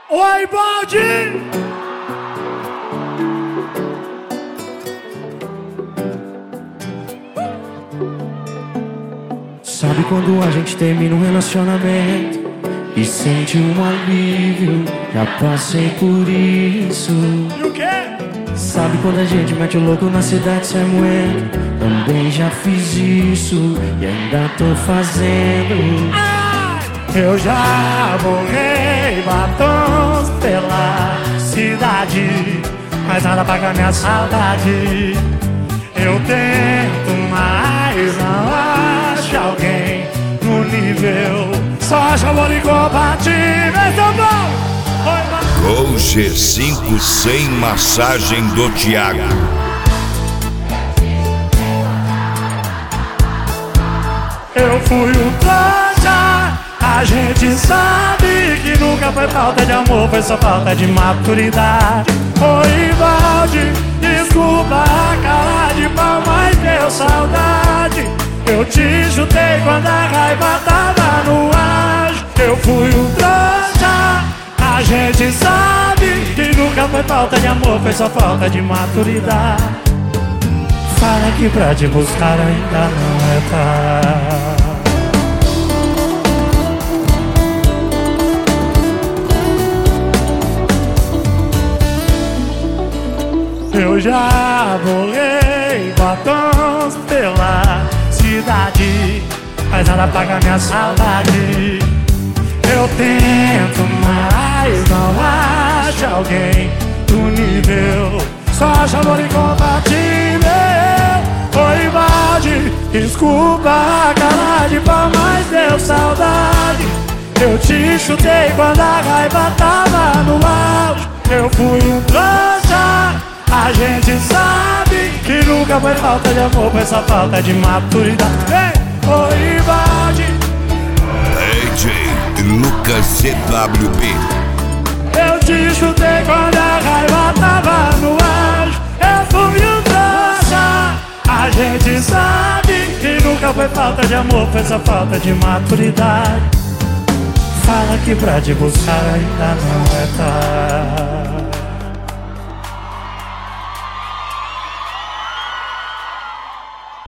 Oi, Baldi! Sabe quando a gente termina um relacionamento e sente um alívio? Já passei por isso. E o quê? Sabe quando a gente mete o louco na cidade sem moeda? Também já fiz isso e ainda tô fazendo. Eu já borrei batons pela cidade, mas nada paga minha saudade. Eu tento, mas não acho alguém no nível. Só acho amor incompatível. Gol G5 sem massagem do Thiago. Eu fui um trouxa. A gente sabe que nunca foi falta de amor, foi só falta de maturidade. Oi, Baldi, desculpa a cara de pau, mas deu saudade. Eu te chutei quando a raiva tava no ar. Eu fui um trouxa. A gente sabe que nunca foi falta de amor, foi só falta de maturidade. Fala que pra te buscar ainda não é tarde. Eu já borrei batons pela cidade, mas nada paga minha saudade. Eu tento, mas não acho alguém do nível. Só acho amor incompatível. Oi, Baldi, desculpa a cara de pau, mas deu saudade. Eu te chutei quando a raiva tava no auge. Eu fui um trouxa. A gente sabe que nunca foi falta de amor, foi só falta de maturidade. Oi, Baldi. DJ Lucas CWB. Eu te chutei quando a raiva tava no auge. Eu fui um trouxa. A gente sabe que nunca foi falta de amor, foi só falta de maturidade. Fala que pra te buscar ainda não é tarde.